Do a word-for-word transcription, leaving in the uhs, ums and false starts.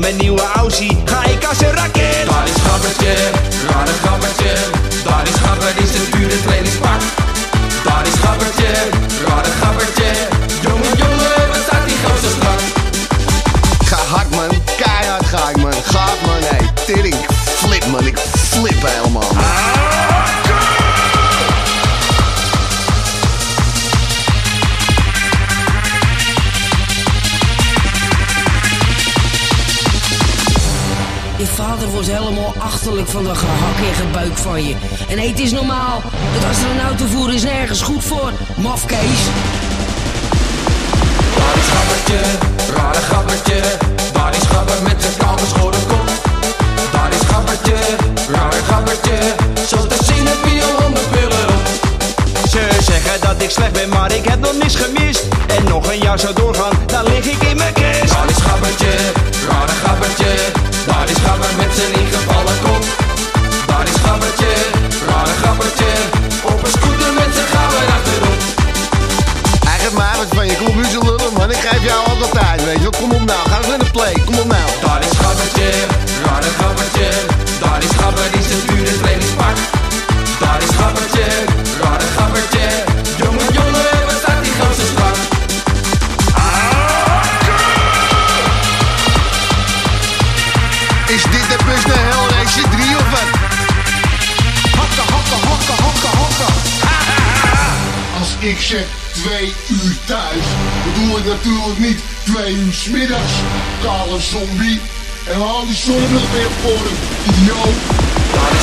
mijn nieuwe Aussie ga ik als een raket. Daar is Gabbertje, rare Gabbertje. Daar is Gabber, die zijn dure trainingspak. Daar is Gabbertje, rare Gabbertje. Jongen, jongen, wat staat die gozer strak. Ga hard man, keihard ga ik man. Gaaf man, hey, tering. Flip man, ik flip helemaal. Je vader wordt helemaal achterlijk van dat gehak en gebuik van je. En hey, het is normaal. Het astronaut te voeren is nergens goed voor. Mafkees. Daar is Gabbertje, rare Gabbertje. Daar is Gabber met zijn kaal geschoren kop. Daar is Gabbertje, rare Gabbertje. Zo te zien heb je al honderd pillen op. Ze zeggen dat ik slecht ben, maar ik heb nog niets gemist. En nog een jaar zou doorgaan, dan lig ik in mijn kist. Daar is Gabbertje, rare Gabbertje. Daar is Gabber met zijn ingevallen kop. Daar is Gabbertje, rare Gabbertje. Op een scooter met zijn Gabber achterop. Hij geeft mij wat van je, kom op nu zo lullen man. Ik geef jou altijd tijd, weet je wel. Kom op nou, ga eens in de play, kom op nou. Daar is Gabbertje, rare Gabbertje. Daar is Gabber, die zijn dure trainingspak. Daar is Gabbertje, rare Gabbertje. Jongen, jongen, wat staat die gozer strak. Is dit de bus naar Hellrace drie of wat? Hakken, hakken, hakken, hakken, hakken. Als ik zeg twee uur thuis, bedoel ik natuurlijk niet twee uur 's middags. Kale zombie. En haal die zonnebril weer voor hem, idioot. Daar is